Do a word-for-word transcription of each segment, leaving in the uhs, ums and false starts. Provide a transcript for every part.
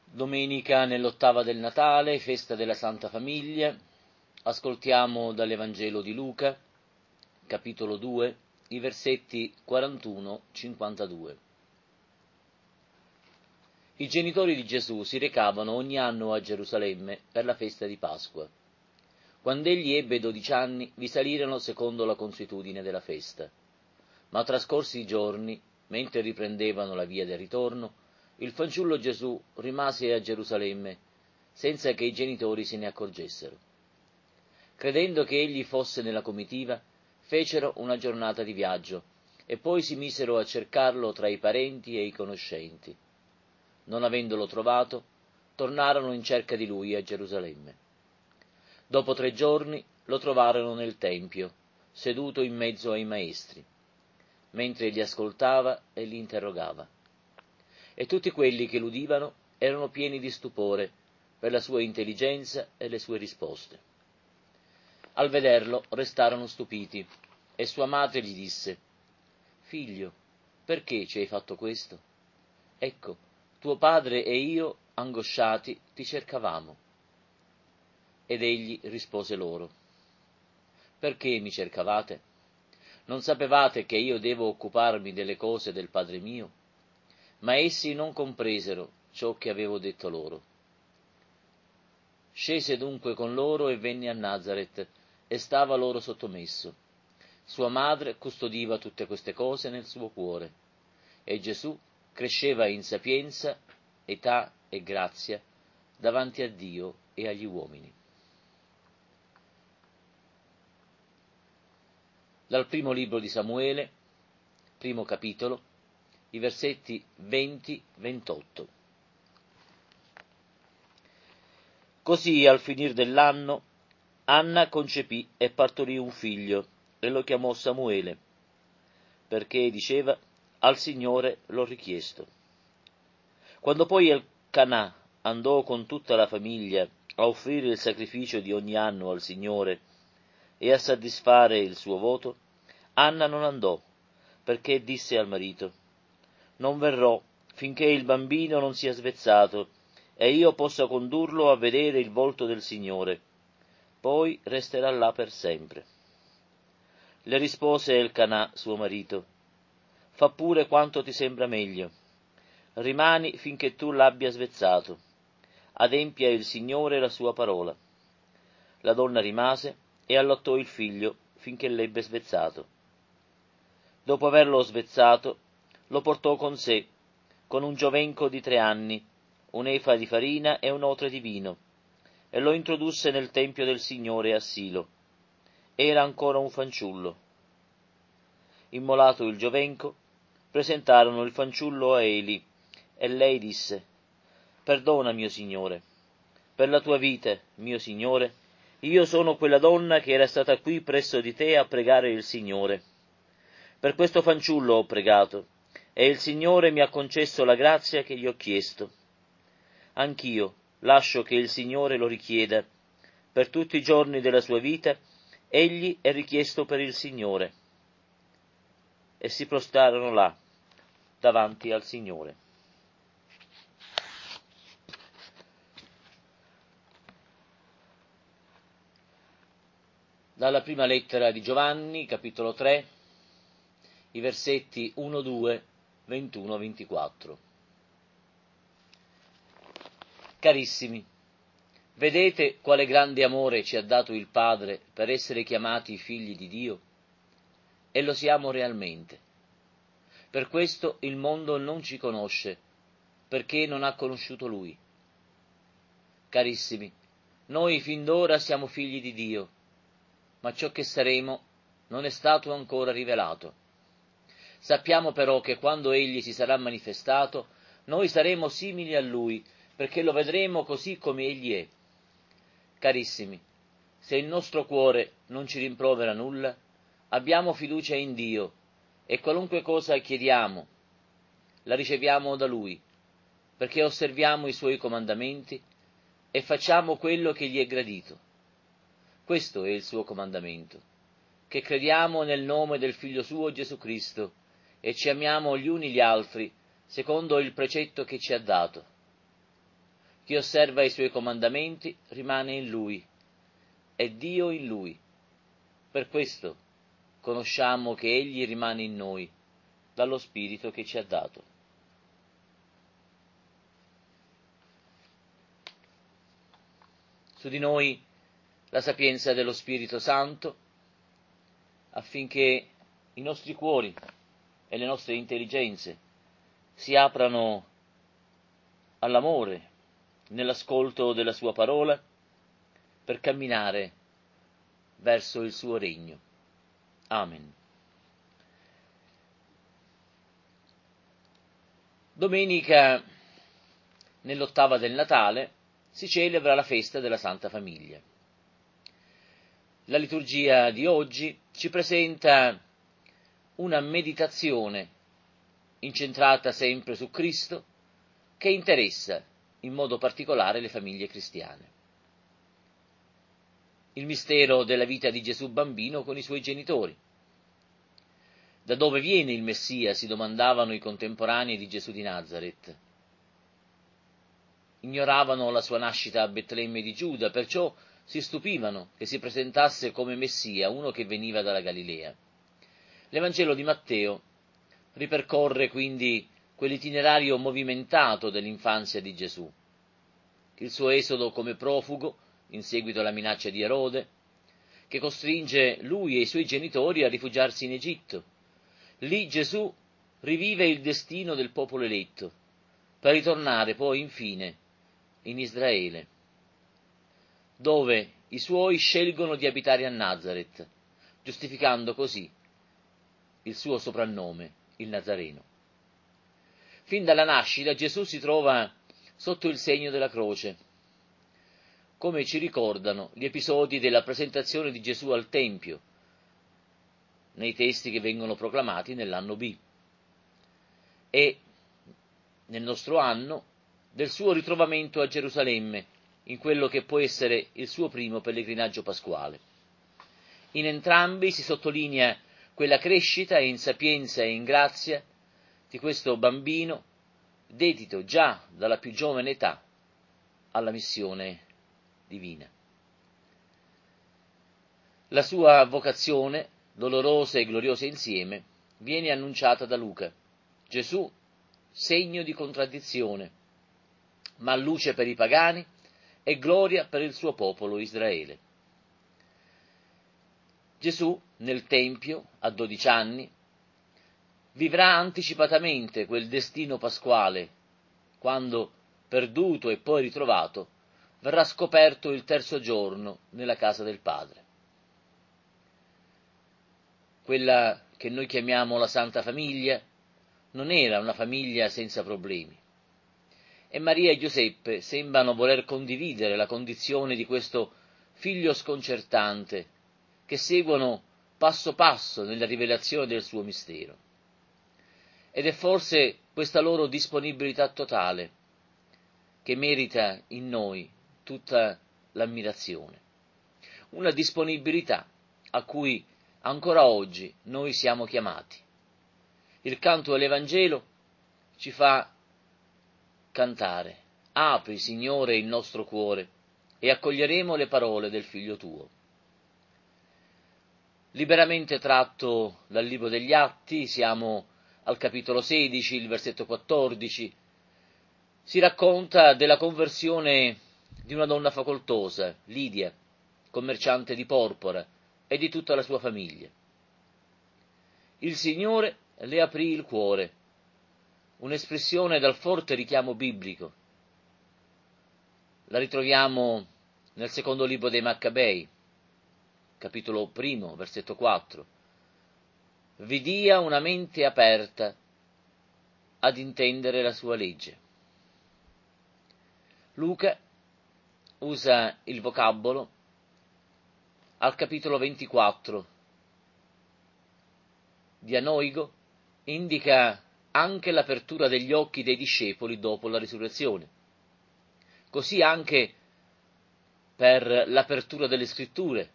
Domenica nell'ottava del Natale, festa della Santa Famiglia. Ascoltiamo dall'Evangelo di Luca, capitolo due, i versetti quarantuno cinquantadue. I genitori di Gesù si recavano ogni anno a Gerusalemme per la festa di Pasqua. Quando egli ebbe dodici anni, vi salirono secondo la consuetudine della festa. Ma trascorsi i giorni, mentre riprendevano la via del ritorno, il fanciullo Gesù rimase a Gerusalemme, senza che i genitori se ne accorgessero. Credendo che egli fosse nella comitiva, fecero una giornata di viaggio, e poi si misero a cercarlo tra i parenti e i conoscenti. Non avendolo trovato, tornarono in cerca di lui a Gerusalemme. Dopo tre giorni lo trovarono nel Tempio, seduto in mezzo ai maestri, mentre li ascoltava e li interrogava. E tutti quelli che l'udivano erano pieni di stupore per la sua intelligenza e le sue risposte. Al vederlo restarono stupiti, e sua madre gli disse: «Figlio, perché ci hai fatto questo? Ecco, tuo padre e io, angosciati, ti cercavamo». Ed egli rispose loro: «Perché mi cercavate? Non sapevate che io devo occuparmi delle cose del Padre mio?» Ma essi non compresero ciò che avevo detto loro. Scese dunque con loro e venne a Nazaret, e stava loro sottomesso. Sua madre custodiva tutte queste cose nel suo cuore. E Gesù cresceva in sapienza, età e grazia davanti a Dio e agli uomini. Dal primo libro di Samuele, primo capitolo, i versetti venti ventotto. Così, al finir dell'anno, Anna concepì e partorì un figlio, e lo chiamò Samuele, perché diceva: «Al Signore l'ho richiesto». Quando poi Elcanà andò con tutta la famiglia a offrire il sacrificio di ogni anno al Signore e a soddisfare il suo voto, Anna non andò, perché disse al marito: «Non verrò finché il bambino non sia svezzato e io possa condurlo a vedere il volto del Signore, poi resterà là per sempre». Le rispose Elcanà, suo marito: «Fa pure quanto ti sembra meglio, rimani finché tu l'abbia svezzato, adempia il Signore la sua parola». La donna rimase e allattò il figlio finché l'ebbe svezzato. Dopo averlo svezzato, lo portò con sé, con un giovenco di tre anni, un'efa di farina e un'otre di vino, e lo introdusse nel tempio del Signore a Silo. Era ancora un fanciullo. Immolato il giovenco, presentarono il fanciullo a Eli, e lei disse: «Perdona, mio Signore, per la tua vite, mio Signore, io sono quella donna che era stata qui presso di te a pregare il Signore. Per questo fanciullo ho pregato, e il Signore mi ha concesso la grazia che gli ho chiesto. Anch'io lascio che il Signore lo richieda. Per tutti i giorni della sua vita egli è richiesto per il Signore». E si prostrarono là, davanti al Signore. Dalla prima lettera di Giovanni, capitolo tre, i versetti uno, due, ventuno, ventiquattro. Carissimi, vedete quale grande amore ci ha dato il Padre per essere chiamati figli di Dio? E lo siamo realmente. Per questo il mondo non ci conosce, perché non ha conosciuto Lui. Carissimi, noi fin d'ora siamo figli di Dio, ma ciò che saremo non è stato ancora rivelato. Sappiamo però che quando Egli si sarà manifestato, noi saremo simili a Lui, perché lo vedremo così come Egli è. Carissimi, se il nostro cuore non ci rimprovera nulla, abbiamo fiducia in Dio, e qualunque cosa chiediamo, la riceviamo da Lui, perché osserviamo i Suoi comandamenti e facciamo quello che gli è gradito. Questo è il suo comandamento, che crediamo nel nome del Figlio suo Gesù Cristo e ci amiamo gli uni gli altri secondo il precetto che ci ha dato. Chi osserva i suoi comandamenti rimane in lui, e Dio in lui. Per questo conosciamo che Egli rimane in noi, dallo Spirito che ci ha dato. Su di noi la sapienza dello Spirito Santo, affinché i nostri cuori e le nostre intelligenze si aprano all'amore, nell'ascolto della sua parola, per camminare verso il suo regno. Amen. Domenica, nell'ottava del Natale, si celebra la festa della Santa Famiglia. La liturgia di oggi ci presenta una meditazione incentrata sempre su Cristo, che interessa in modo particolare le famiglie cristiane. Il mistero della vita di Gesù bambino con i suoi genitori. Da dove viene il Messia? Si domandavano i contemporanei di Gesù di Nazaret. Ignoravano la sua nascita a Betlemme di Giuda, perciò si stupivano che si presentasse come Messia uno che veniva dalla Galilea. L'Evangelo di Matteo ripercorre quindi quell'itinerario movimentato dell'infanzia di Gesù, il suo esodo come profugo in seguito alla minaccia di Erode, che costringe lui e i suoi genitori a rifugiarsi in Egitto. Lì Gesù rivive il destino del popolo eletto, per ritornare poi infine in Israele, dove i suoi scelgono di abitare a Nazaret, giustificando così il suo soprannome, il Nazareno. Fin dalla nascita Gesù si trova sotto il segno della croce, come ci ricordano gli episodi della presentazione di Gesù al Tempio, nei testi che vengono proclamati nell'anno B, e nel nostro anno del suo ritrovamento a Gerusalemme, in quello che può essere il suo primo pellegrinaggio pasquale. In entrambi si sottolinea quella crescita in sapienza e in grazia di questo bambino, dedito già dalla più giovane età alla missione divina. La sua vocazione, dolorosa e gloriosa insieme, viene annunciata da Luca. Gesù, segno di contraddizione, ma luce per i pagani e gloria per il suo popolo Israele. Gesù, nel Tempio, a dodici anni, vivrà anticipatamente quel destino pasquale, quando, perduto e poi ritrovato, verrà scoperto il terzo giorno nella casa del Padre. Quella che noi chiamiamo la Santa Famiglia non era una famiglia senza problemi, e Maria e Giuseppe sembrano voler condividere la condizione di questo figlio sconcertante, che seguono passo passo nella rivelazione del suo mistero. Ed è forse questa loro disponibilità totale che merita in noi tutta l'ammirazione, una disponibilità a cui ancora oggi noi siamo chiamati. Il canto dell'Evangelo ci fa cantare: apri, Signore, il nostro cuore e accoglieremo le parole del Figlio tuo. Liberamente tratto dal Libro degli Atti, siamo al capitolo sedici, il versetto quattordici, si racconta della conversione di una donna facoltosa, Lidia, commerciante di porpora, e di tutta la sua famiglia. Il Signore le aprì il cuore, un'espressione dal forte richiamo biblico. La ritroviamo nel secondo libro dei Maccabei, capitolo primo, versetto quattro. Vi dia una mente aperta ad intendere la sua legge. Luca usa il vocabolo al capitolo ventiquattro. Dianoigo indica anche l'apertura degli occhi dei discepoli dopo la risurrezione, così anche per l'apertura delle scritture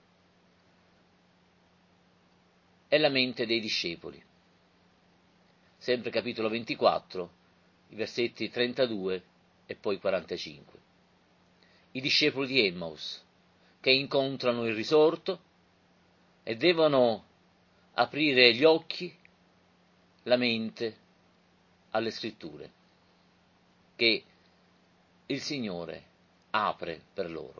e la mente dei discepoli. Sempre capitolo ventiquattro, i versetti trentadue e poi quarantacinque. i discepoli di Emmaus, che incontrano il risorto e devono aprire gli occhi, la mente alle scritture, che il Signore apre per loro.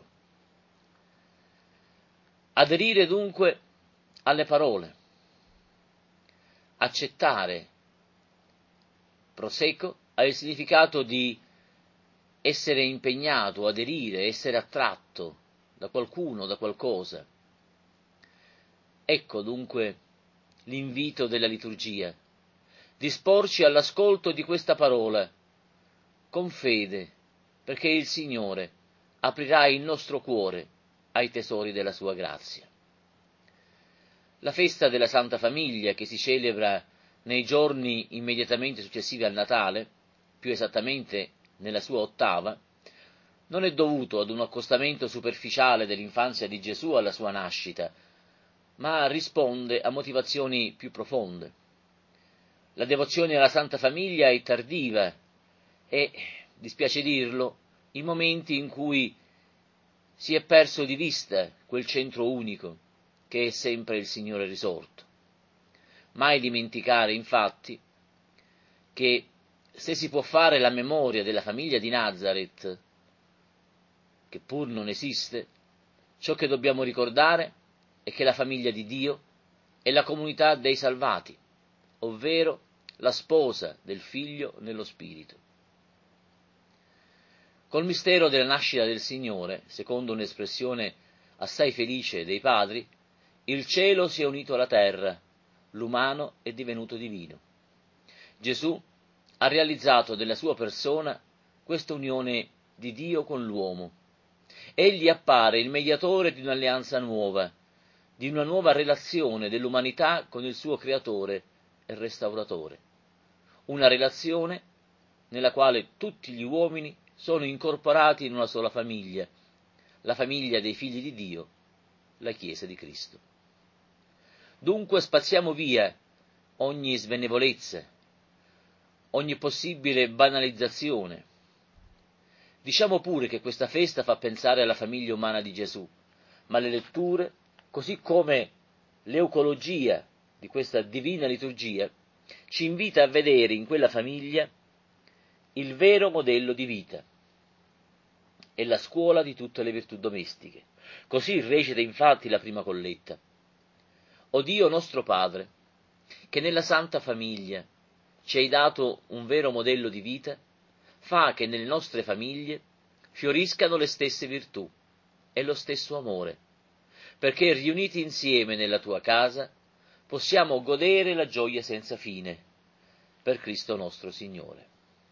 Aderire dunque alle parole, accettare proseco ha il significato di essere impegnato, aderire, essere attratto da qualcuno, da qualcosa. Ecco dunque l'invito della liturgia: disporci all'ascolto di questa parola con fede, perché il Signore aprirà il nostro cuore ai tesori della sua grazia. La festa della Santa Famiglia, che si celebra nei giorni immediatamente successivi al Natale, più esattamente nella sua ottava, non è dovuto ad un accostamento superficiale dell'infanzia di Gesù alla sua nascita, ma risponde a motivazioni più profonde. La devozione alla Santa Famiglia è tardiva e, dispiace dirlo, in momenti in cui si è perso di vista quel centro unico che è sempre il Signore risorto. Mai dimenticare, infatti, che se si può fare la memoria della famiglia di Nazareth, che pur non esiste, ciò che dobbiamo ricordare è che la famiglia di Dio è la comunità dei salvati, ovvero la sposa del Figlio nello Spirito. Col mistero della nascita del Signore, secondo un'espressione assai felice dei padri, il cielo si è unito alla terra, l'umano è divenuto divino. Gesù ha realizzato della sua persona questa unione di Dio con l'uomo. Egli appare il mediatore di un'alleanza nuova, di una nuova relazione dell'umanità con il suo creatore e restauratore. Una relazione nella quale tutti gli uomini sono incorporati in una sola famiglia, la famiglia dei figli di Dio, la Chiesa di Cristo. Dunque spazziamo via ogni svenevolezza, ogni possibile banalizzazione. Diciamo pure che questa festa fa pensare alla famiglia umana di Gesù, ma le letture, così come l'eucologia di questa divina liturgia, ci invita a vedere in quella famiglia il vero modello di vita e la scuola di tutte le virtù domestiche. Così recita infatti la prima colletta: O Dio nostro Padre, che nella Santa Famiglia ci hai dato un vero modello di vita, fa che nelle nostre famiglie fioriscano le stesse virtù e lo stesso amore, perché riuniti insieme nella tua casa possiamo godere la gioia senza fine, per Cristo nostro Signore.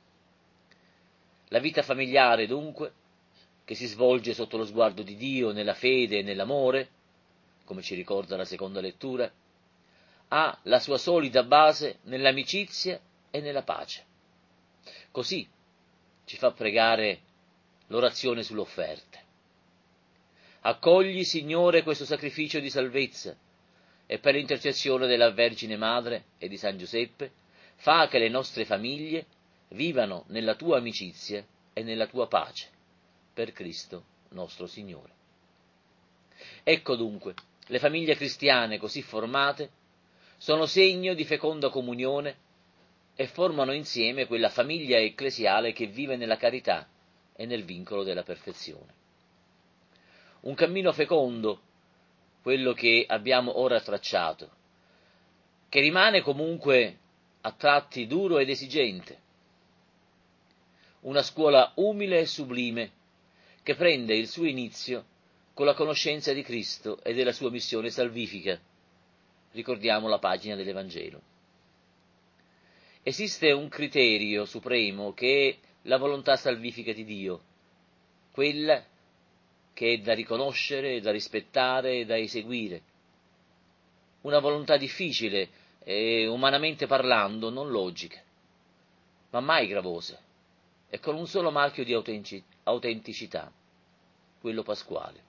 La vita familiare, dunque, che si svolge sotto lo sguardo di Dio nella fede e nell'amore, come ci ricorda la seconda lettura, ha la sua solida base nell'amicizia e nella pace. Così ci fa pregare l'orazione sull'offerta. Accogli, Signore, questo sacrificio di salvezza e per l'intercessione della Vergine Madre e di San Giuseppe, fa che le nostre famiglie vivano nella tua amicizia e nella tua pace, per Cristo nostro Signore. Ecco dunque, le famiglie cristiane così formate sono segno di feconda comunione e formano insieme quella famiglia ecclesiale che vive nella carità e nel vincolo della perfezione. Un cammino fecondo, quello che abbiamo ora tracciato, che rimane comunque a tratti duro ed esigente. Una scuola umile e sublime che prende il suo inizio con la conoscenza di Cristo e della sua missione salvifica. Ricordiamo la pagina dell'Evangelo. Esiste un criterio supremo che è la volontà salvifica di Dio, quella che è da riconoscere, da rispettare e da eseguire. Una volontà difficile e, umanamente parlando, non logica, ma mai gravosa, e con un solo marchio di autenticità, quello pasquale.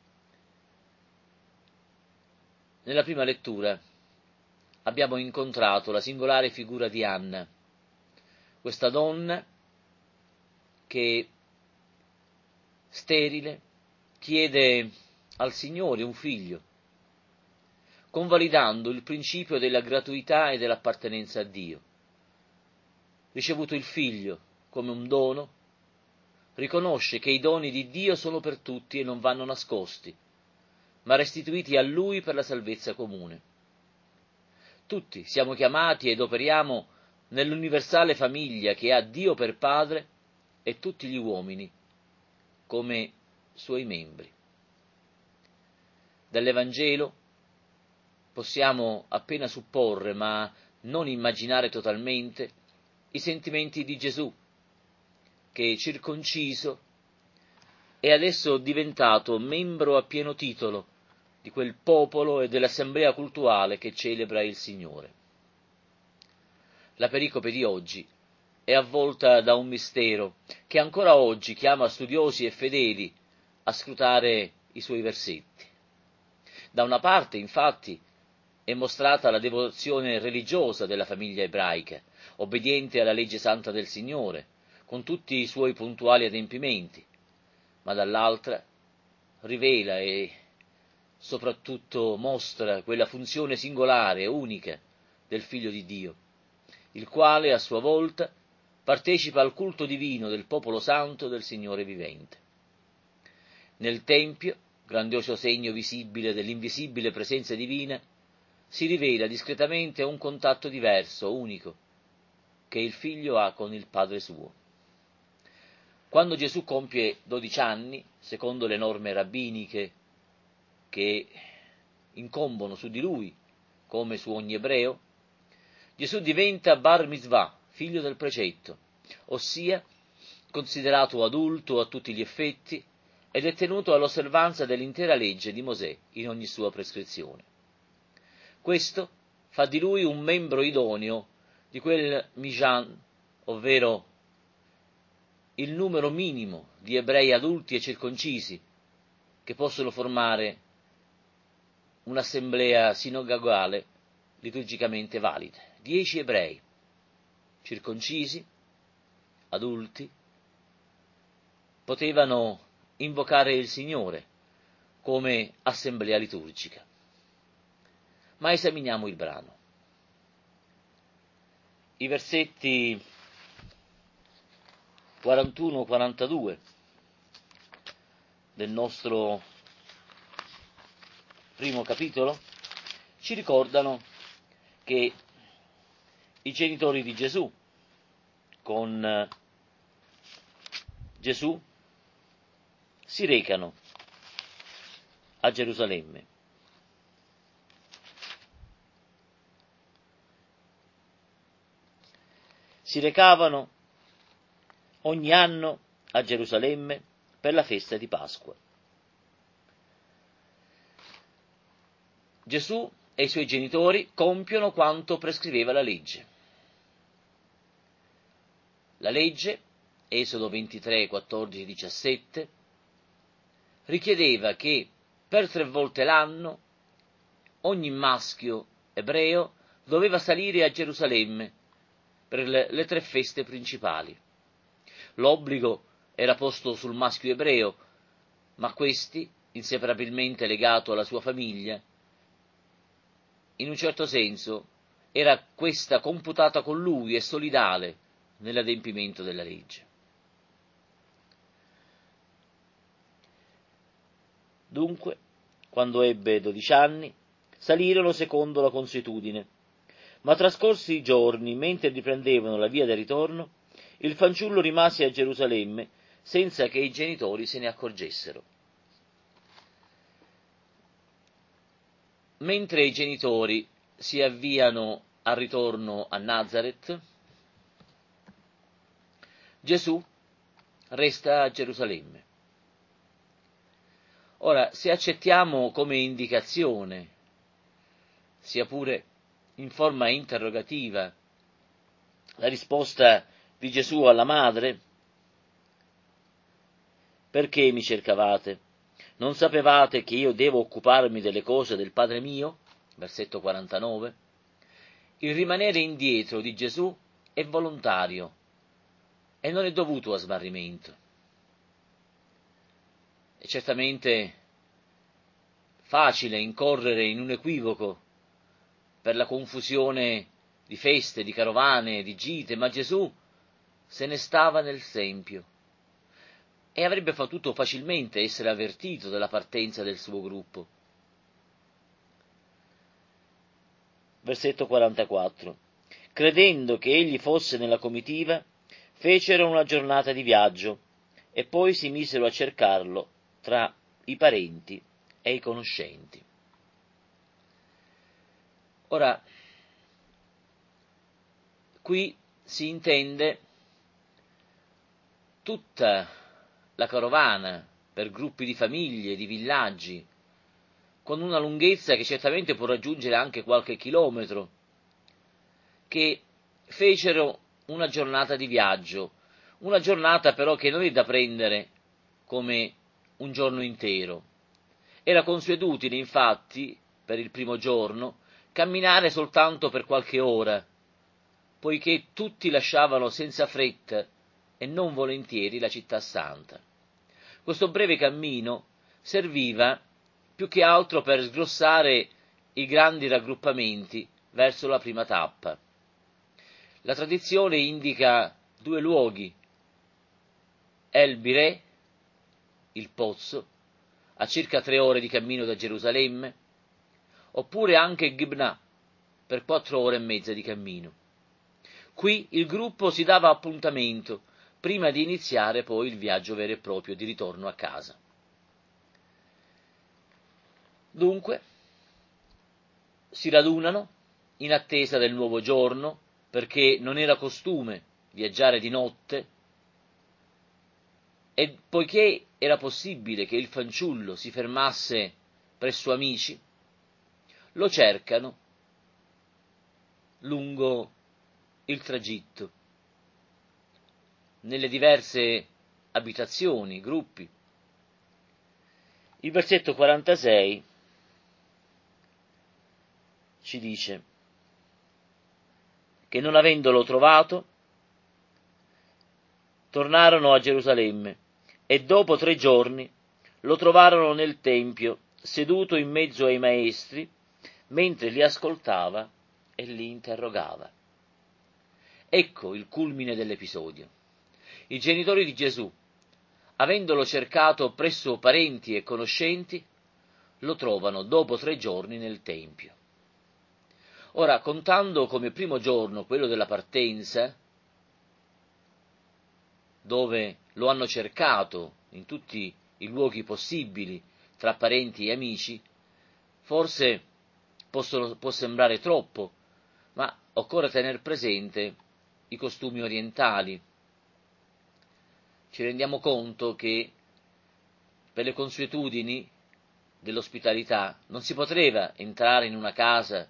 Nella prima lettura abbiamo incontrato la singolare figura di Anna, questa donna che sterile, chiede al Signore un figlio, convalidando il principio della gratuità e dell'appartenenza a Dio. Ricevuto il figlio come un dono, riconosce che i doni di Dio sono per tutti e non vanno nascosti, ma restituiti a Lui per la salvezza comune. Tutti siamo chiamati ed operiamo nell'universale famiglia che ha Dio per Padre e tutti gli uomini come Suoi membri. Dall'Evangelo possiamo appena supporre, ma non immaginare totalmente, i sentimenti di Gesù, che circonciso è adesso diventato membro a pieno titolo di quel popolo e dell'assemblea cultuale che celebra il Signore. La pericope di oggi è avvolta da un mistero che ancora oggi chiama studiosi e fedeli a scrutare i suoi versetti. Da una parte, infatti, è mostrata la devozione religiosa della famiglia ebraica, obbediente alla legge santa del Signore, con tutti i suoi puntuali adempimenti, ma dall'altra rivela e soprattutto mostra quella funzione singolare e unica del Figlio di Dio, il quale a sua volta partecipa al culto divino del popolo santo del Signore vivente. Nel Tempio, grandioso segno visibile dell'invisibile presenza divina, si rivela discretamente un contatto diverso, unico, che il Figlio ha con il Padre suo. Quando Gesù compie dodici anni, secondo le norme rabbiniche che incombono su di lui, come su ogni ebreo, Gesù diventa Bar Mitzvah, figlio del precetto, ossia considerato adulto a tutti gli effetti ed è tenuto all'osservanza dell'intera legge di Mosè in ogni sua prescrizione. Questo fa di lui un membro idoneo di quel Mijan, ovvero il numero minimo di ebrei adulti e circoncisi che possono formare un'assemblea sinagogale liturgicamente valida. Dieci ebrei, circoncisi, adulti, potevano invocare il Signore come assemblea liturgica. Ma esaminiamo il brano. I versetti quarantuno quarantadue del nostro primo capitolo ci ricordano che i genitori di Gesù, con Gesù, si recano a Gerusalemme. Si recavano ogni anno a Gerusalemme per la festa di Pasqua. Gesù e i suoi genitori compiono quanto prescriveva la legge. La legge, Esodo ventitré, quattordici, diciassette, richiedeva che per tre volte l'anno ogni maschio ebreo doveva salire a Gerusalemme per le, le tre feste principali. L'obbligo era posto sul maschio ebreo, ma questi, inseparabilmente legato alla sua famiglia, in un certo senso era questa computata con lui e solidale nell'adempimento della legge. Dunque, quando ebbe dodici anni, salirono secondo la consuetudine, ma trascorsi i giorni, mentre riprendevano la via del ritorno, il fanciullo rimase a Gerusalemme senza che i genitori se ne accorgessero. Mentre i genitori si avviano al ritorno a Nazareth, Gesù resta a Gerusalemme. Ora, se accettiamo come indicazione, sia pure in forma interrogativa, la risposta di Gesù alla madre: perché mi cercavate? Non sapevate che io devo occuparmi delle cose del Padre mio? Versetto quarantanove. Il rimanere indietro di Gesù è volontario e non è dovuto a smarrimento. è certamente facile incorrere in un equivoco per la confusione di feste, di carovane, di gite, ma Gesù se ne stava nel Tempio e avrebbe potuto facilmente essere avvertito della partenza del suo gruppo. Versetto quarantaquattro. Credendo che egli fosse nella comitiva, fecero una giornata di viaggio e poi si misero a cercarlo tra i parenti e i conoscenti. Ora, qui si intende tutta la carovana per gruppi di famiglie, di villaggi, con una lunghezza che certamente può raggiungere anche qualche chilometro, che fecero una giornata di viaggio, una giornata però che non è da prendere come un giorno intero. Era consuetudine, infatti, per il primo giorno, camminare soltanto per qualche ora, poiché tutti lasciavano senza fretta e non volentieri la città santa. Questo breve cammino serviva più che altro per sgrossare i grandi raggruppamenti verso la prima tappa. La tradizione indica due luoghi: El Birè, il pozzo, a circa tre ore di cammino da Gerusalemme, oppure anche Gibnà, per quattro ore e mezza di cammino. Qui il gruppo si dava appuntamento prima di iniziare poi il viaggio vero e proprio di ritorno a casa. Dunque, si radunano in attesa del nuovo giorno, perché non era costume viaggiare di notte, e poiché era possibile che il fanciullo si fermasse presso amici, lo cercano lungo il tragitto, nelle diverse abitazioni, gruppi. Il versetto quarantasei ci dice che non avendolo trovato, tornarono a Gerusalemme e dopo tre giorni lo trovarono nel Tempio, seduto in mezzo ai maestri, mentre li ascoltava e li interrogava. Ecco il culmine dell'episodio. I genitori di Gesù, avendolo cercato presso parenti e conoscenti, lo trovano dopo tre giorni nel Tempio. Ora, contando come primo giorno quello della partenza, dove lo hanno cercato in tutti i luoghi possibili, tra parenti e amici, forse possono, può sembrare troppo, ma occorre tener presente i costumi orientali. Ci rendiamo conto che per le consuetudini dell'ospitalità non si poteva entrare in una casa,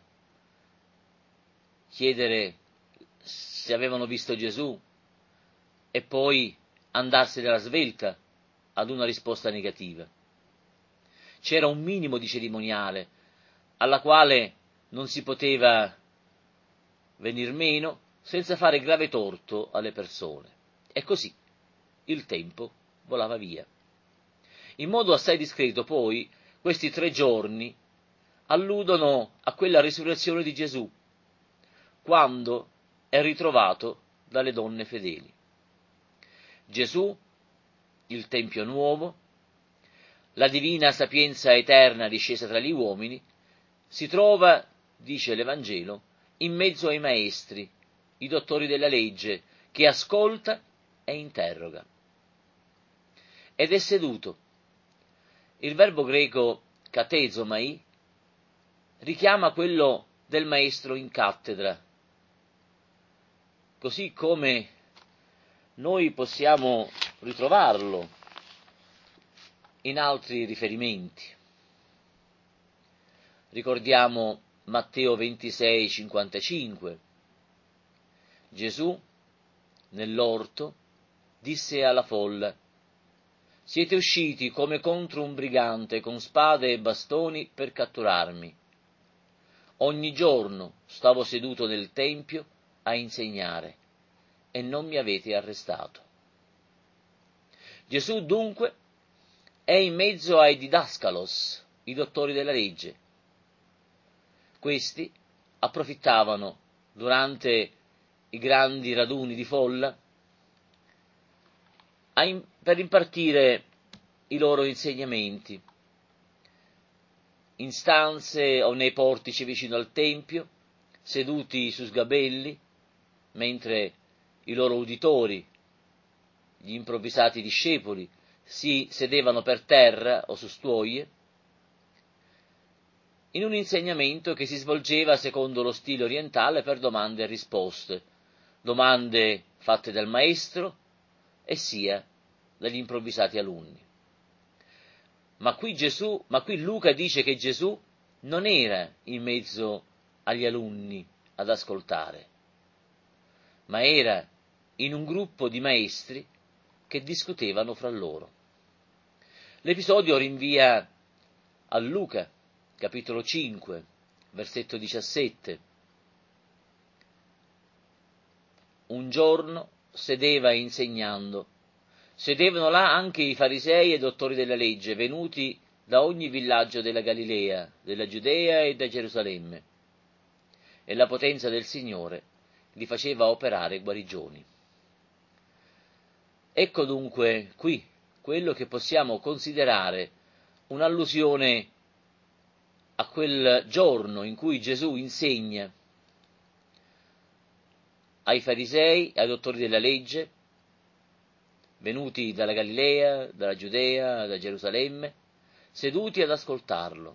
chiedere se avevano visto Gesù e poi andarsene alla svelta ad una risposta negativa. C'era un minimo di cerimoniale alla quale non si poteva venir meno senza fare grave torto alle persone. E così il tempo volava via. In modo assai discreto poi questi tre giorni alludono a quella risurrezione di Gesù, quando è ritrovato dalle donne fedeli. Gesù, il Tempio nuovo, la divina sapienza eterna discesa tra gli uomini, si trova, dice l'Evangelo, in mezzo ai maestri, i dottori della legge, che ascolta e interroga. Ed è seduto. Il verbo greco katezomai richiama quello del maestro in cattedra, così come noi possiamo ritrovarlo in altri riferimenti. Ricordiamo Matteo ventisei cinquantacinque. Gesù, nell'orto, disse alla folla: «Siete usciti come contro un brigante con spade e bastoni per catturarmi. Ogni giorno stavo seduto nel Tempio a insegnare e non mi avete arrestato». Gesù dunque è in mezzo ai didascalos, i dottori della legge. Questi approfittavano durante i grandi raduni di folla per impartire i loro insegnamenti in stanze o nei portici vicino al Tempio, seduti su sgabelli, mentre i loro uditori, gli improvvisati discepoli, si sedevano per terra o su stuoie, in un insegnamento che si svolgeva secondo lo stile orientale per domande e risposte, domande fatte dal maestro e sia dagli improvvisati alunni. Ma qui Gesù, ma qui Luca dice che Gesù non era in mezzo agli alunni ad ascoltare, ma era in un gruppo di maestri che discutevano fra loro. L'episodio rinvia a Luca, capitolo cinque, versetto diciassette. Un giorno sedeva insegnando. Sedevano là anche i farisei e i dottori della legge, venuti da ogni villaggio della Galilea, della Giudea e da Gerusalemme. E la potenza del Signore li faceva operare guarigioni. Ecco dunque qui quello che possiamo considerare un'allusione a quel giorno in cui Gesù insegna ai farisei e ai dottori della legge, venuti dalla Galilea, dalla Giudea, da Gerusalemme, seduti ad ascoltarlo.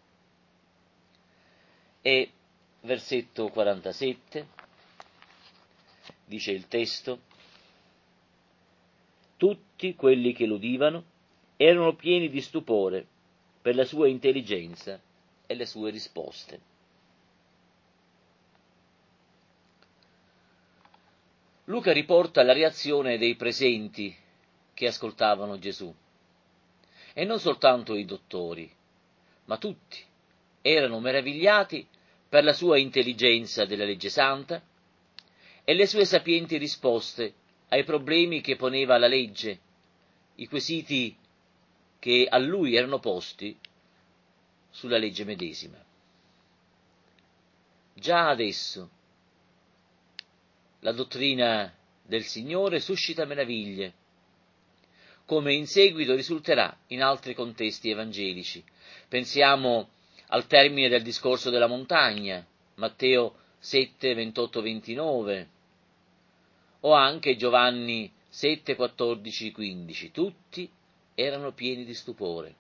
E versetto quarantasette, dice il testo, tutti quelli che l'udivano erano pieni di stupore per la sua intelligenza e le sue risposte. Luca riporta la reazione dei presenti che ascoltavano Gesù. E non soltanto i dottori, ma tutti erano meravigliati per la sua intelligenza della legge santa e le sue sapienti risposte ai problemi che poneva la legge, i quesiti che a lui erano posti sulla legge medesima. Già adesso la dottrina del Signore suscita meraviglie, come in seguito risulterà in altri contesti evangelici. Pensiamo al termine del discorso della montagna, Matteo sette, ventotto, ventinove, o anche Giovanni sette, quattordici, quindici. Tutti erano pieni di stupore.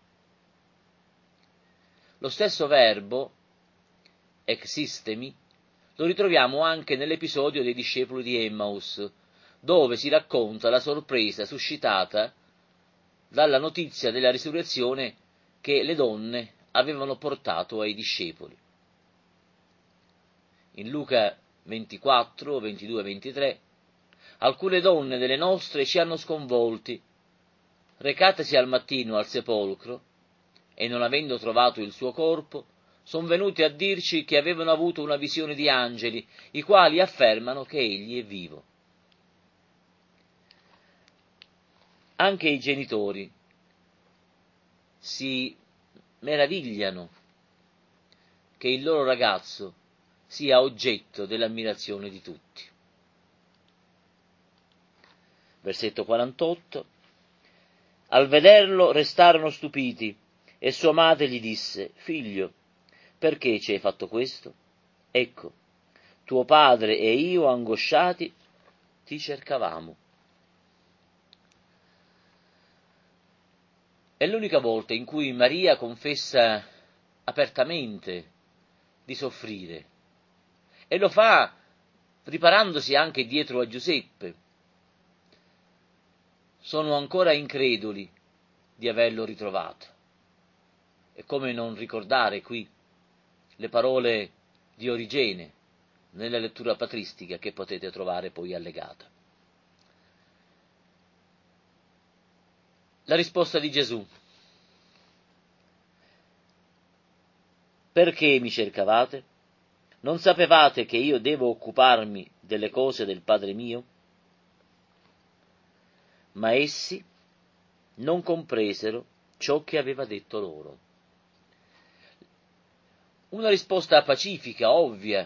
Lo stesso verbo, existemi, lo ritroviamo anche nell'episodio dei discepoli di Emmaus, dove si racconta la sorpresa suscitata dalla notizia della risurrezione che le donne avevano portato ai discepoli. In Luca ventiquattro, ventidue, ventitré, alcune donne delle nostre ci hanno sconvolti, recatesi al mattino al sepolcro, e non avendo trovato il suo corpo, son venuti a dirci che avevano avuto una visione di angeli, i quali affermano che egli è vivo. Anche i genitori si meravigliano che il loro ragazzo sia oggetto dell'ammirazione di tutti. Versetto quarantotto. Al vederlo restarono stupiti, e sua madre gli disse: Figlio, perché ci hai fatto questo? Ecco, tuo padre e io, angosciati, ti cercavamo. È l'unica volta in cui Maria confessa apertamente di soffrire, e lo fa riparandosi anche dietro a Giuseppe. Sono ancora increduli di averlo ritrovato. E come non ricordare qui le parole di Origene nella lettura patristica che potete trovare poi allegata. La risposta di Gesù. Perché mi cercavate? Non sapevate che io devo occuparmi delle cose del Padre mio? Ma essi non compresero ciò che aveva detto loro. Una risposta pacifica, ovvia.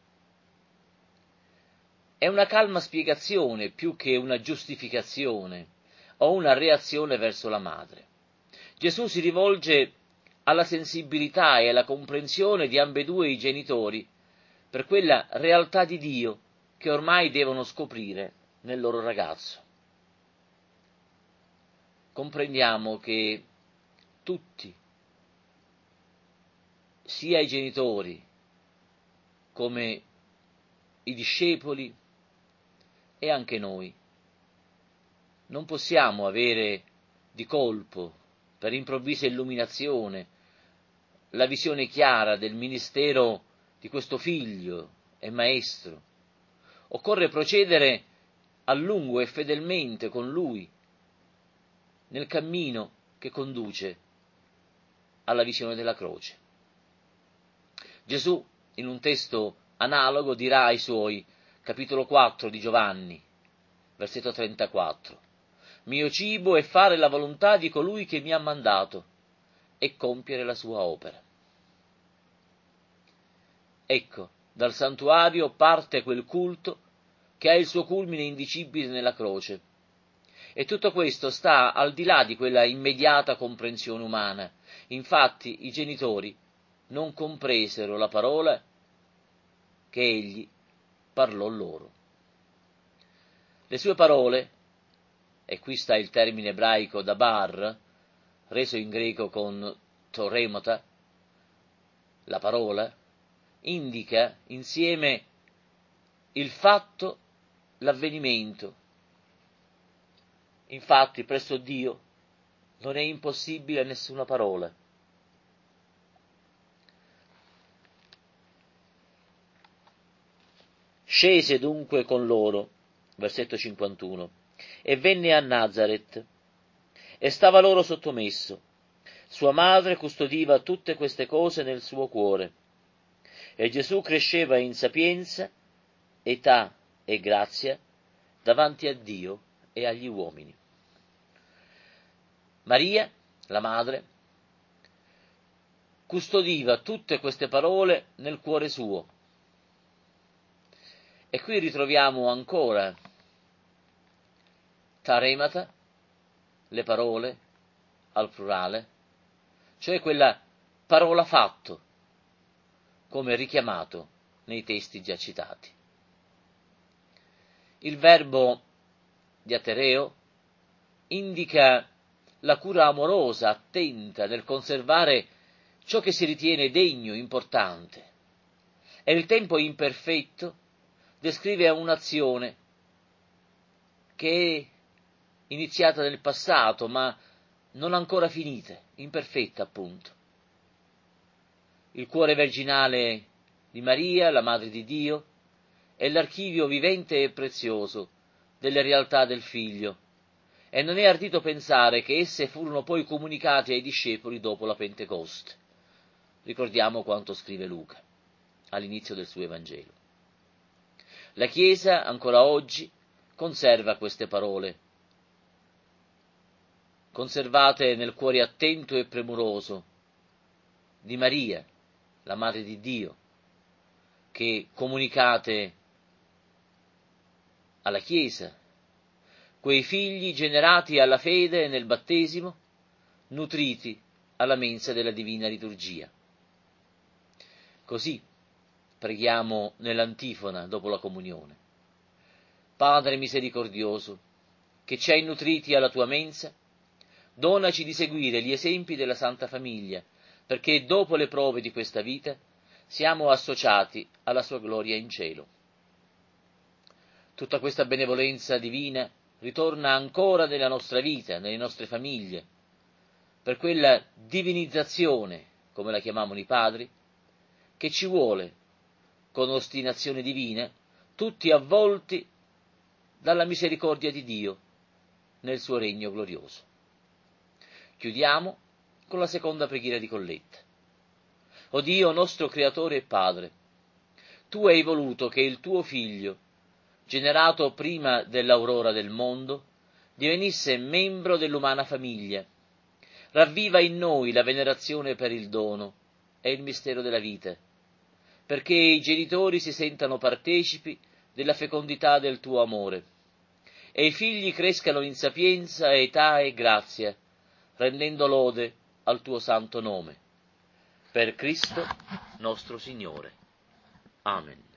È una calma spiegazione più che una giustificazione o una reazione verso la madre. Gesù si rivolge alla sensibilità e alla comprensione di ambedue i genitori per quella realtà di Dio che ormai devono scoprire nel loro ragazzo. Comprendiamo che tutti, sia i genitori come i discepoli e anche noi, non possiamo avere di colpo, per improvvisa illuminazione, la visione chiara del ministero di questo figlio e maestro. Occorre procedere a lungo e fedelmente con lui nel cammino che conduce alla visione della croce. Gesù, in un testo analogo, dirà ai suoi, capitolo quattro di Giovanni, versetto trentaquattro, «Mio cibo è fare la volontà di colui che mi ha mandato e compiere la sua opera». Ecco, dal santuario parte quel culto che ha il suo culmine indicibile nella croce. E tutto questo sta al di là di quella immediata comprensione umana. Infatti i genitori non compresero la parola che egli parlò loro. Le sue parole, e qui sta il termine ebraico dabar, reso in greco con toremata, la parola, indica insieme il fatto, l'avvenimento. Infatti presso Dio non è impossibile nessuna parola. Scese dunque con loro, versetto cinquantuno, e venne a Nazaret, e stava loro sottomesso. Sua madre custodiva tutte queste cose nel suo cuore. E Gesù cresceva in sapienza, età e grazia davanti a Dio e agli uomini. Maria, la madre, custodiva tutte queste parole nel cuore suo. E qui ritroviamo ancora taremata, le parole al plurale, cioè quella parola fatto, come richiamato nei testi già citati. Il verbo diatereo indica la cura amorosa, attenta nel conservare ciò che si ritiene degno, importante. E il tempo imperfetto descrive un'azione che è iniziata nel passato, ma non ancora finita, imperfetta appunto. Il cuore virginale di Maria, la Madre di Dio, è l'archivio vivente e prezioso delle realtà del Figlio, e non è ardito pensare che esse furono poi comunicate ai discepoli dopo la Pentecoste. Ricordiamo quanto scrive Luca all'inizio del suo Evangelo. La Chiesa, ancora oggi, conserva queste parole, conservate nel cuore attento e premuroso di Maria, la Madre di Dio, che comunicate alla Chiesa, quei figli generati alla fede nel battesimo, nutriti alla mensa della divina liturgia. Così preghiamo nell'antifona dopo la comunione. Padre misericordioso, che ci hai nutriti alla tua mensa, donaci di seguire gli esempi della Santa Famiglia, perché dopo le prove di questa vita siamo associati alla sua gloria in cielo. Tutta questa benevolenza divina ritorna ancora nella nostra vita, nelle nostre famiglie, per quella divinizzazione, come la chiamavano i padri, che ci vuole, con ostinazione divina, tutti avvolti dalla misericordia di Dio nel suo regno glorioso. Chiudiamo con la seconda preghiera di Colletta. O Dio nostro Creatore e Padre, Tu hai voluto che il Tuo Figlio, generato prima dell'aurora del mondo, divenisse membro dell'umana famiglia, ravviva in noi la venerazione per il dono e il mistero della vite, perché i genitori si sentano partecipi della fecondità del tuo amore, e i figli crescano in sapienza, età e grazia, rendendo lode al tuo santo nome. Per Cristo nostro Signore. Amen.